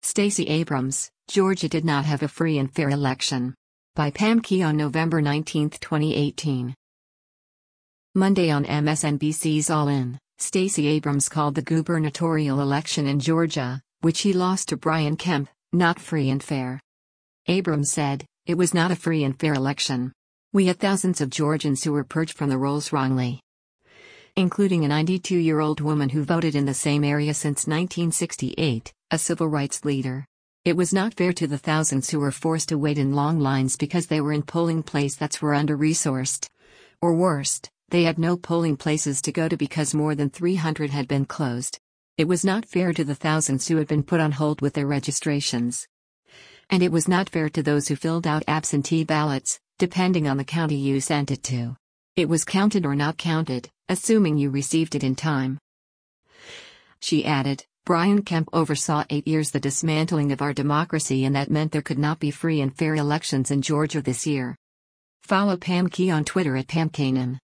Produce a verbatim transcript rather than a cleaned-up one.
Stacey Abrams, Georgia did not have a free and fair election. By Pam Key on November nineteenth, twenty eighteen. Monday on M S N B C's All In, Stacey Abrams called the gubernatorial election in Georgia, which he lost to Brian Kemp, not free and fair. Abrams said, "It was not a free and fair election. We had thousands of Georgians who were purged from the rolls wrongly, including a ninety-two-year-old woman who voted in the same area since nineteen sixty-eight, a civil rights leader. It was not fair to the thousands who were forced to wait in long lines because they were in polling places that were under-resourced. Or worst, they had no polling places to go to because more than three hundred had been closed. It was not fair to the thousands who had been put on hold with their registrations. And it was not fair to those who filled out absentee ballots, depending on the county you sent it to. It was counted or not counted, assuming you received it in time." She added, "Brian Kemp oversaw eight years the dismantling of our democracy, and that meant there could not be free and fair elections in Georgia this year." Follow Pam Key on Twitter at Pam Kanan.